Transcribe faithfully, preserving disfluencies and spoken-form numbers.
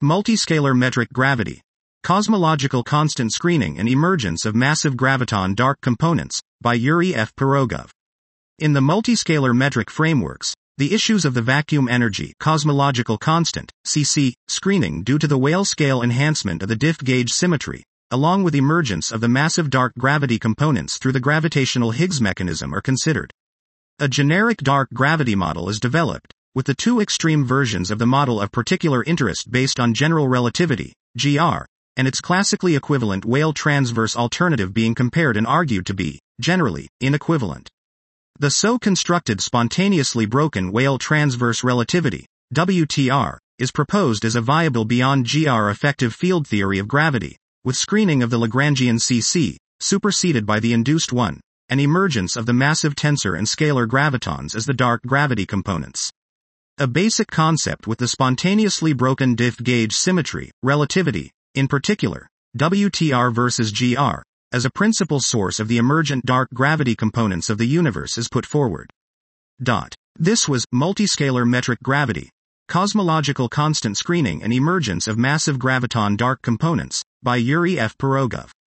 Multiscalar metric gravity. Cosmological constant screening and emergence of massive graviton dark components, by Yuri F. Pirogov. In the multiscalar metric frameworks, the issues of the vacuum energy cosmological constant, C C, screening due to the Weyl scale enhancement of the diff gauge symmetry, along with emergence of the massive dark gravity components through the gravitational Higgs mechanism are considered. A generic dark gravity model is developed, with the two extreme versions of the model of particular interest based on general relativity, G R, and its classically equivalent Weyl transverse alternative being compared and argued to be, generally, inequivalent. The so constructed spontaneously broken Weyl transverse relativity, W T R, is proposed as a viable beyond G R effective field theory of gravity, with screening of the Lagrangian C C, superseded by the induced one, and emergence of the massive tensor and scalar gravitons as the dark gravity components. A basic concept with the spontaneously broken diff gauge symmetry, relativity, in particular, W T R versus G R, as a principal source of the emergent dark gravity components of the universe is put forward. Dot. This was Multiscalar Metric Gravity, Cosmological Constant Screening and Emergence of Massive Graviton Dark Components, by Yuri F. Pirogov.